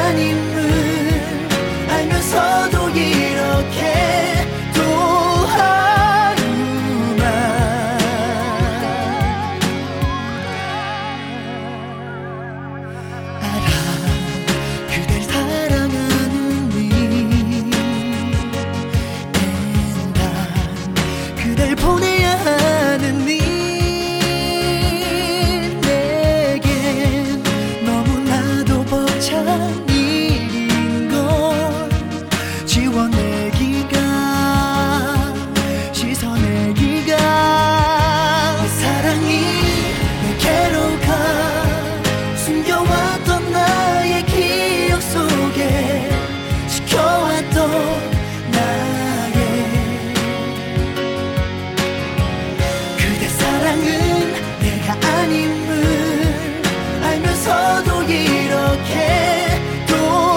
아님을 알면서도 이렇게 또 하루만 알아. 그댈 사랑하는 난 그댈 보내야 하는 내겐 너무나도 벅찬 일인걸. 지워내기가 씻어내기가 사랑이 내게로 가 숨겨왔던 나의 기억 속에 지켜왔던 나의 그대 사랑은 내가 아님을 알면서도 이렇게 또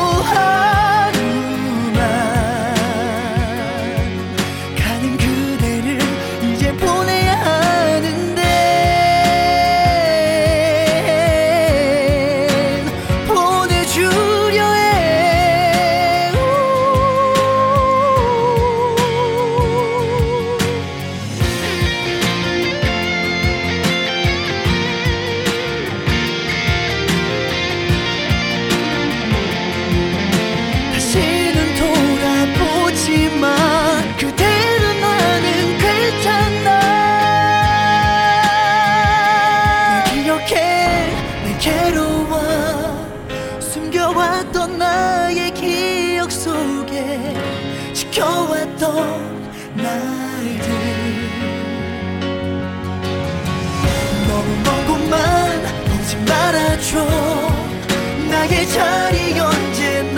하루만 가는 그대를 이제 보내야 하는데 보내주려 해. 다시는 돌아보지 마. 그대로 나는 괜찮아. 널 기억해. 내게로 와. 숨겨왔던 나의 기억 속에 지켜왔던 날들. 너무 먼 곳만 보지 말아줘. 나의 자리 언제나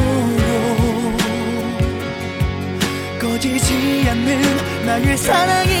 영원토록 꺼지지 않는 나의 사랑의